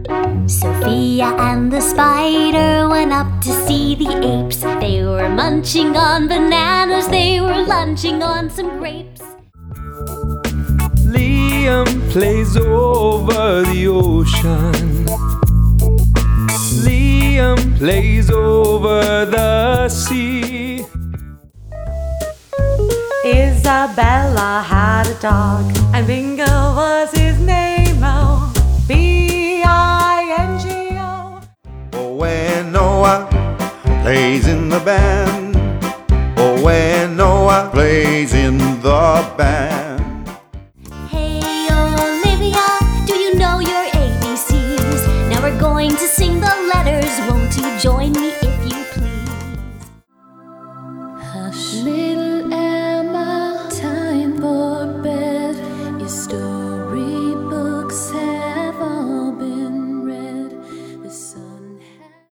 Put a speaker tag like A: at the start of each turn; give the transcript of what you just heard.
A: Sophia and the spider went up to see the apes. They were munching on bananas, they were lunching on some grapes.
B: Liam plays over the ocean. Liam plays over the sea.
C: Isabella had a dog, and Bingo was his name-o. B-I-N-G-O.
D: Oh, when Noah plays in the band. Oh, when Noah plays in the band.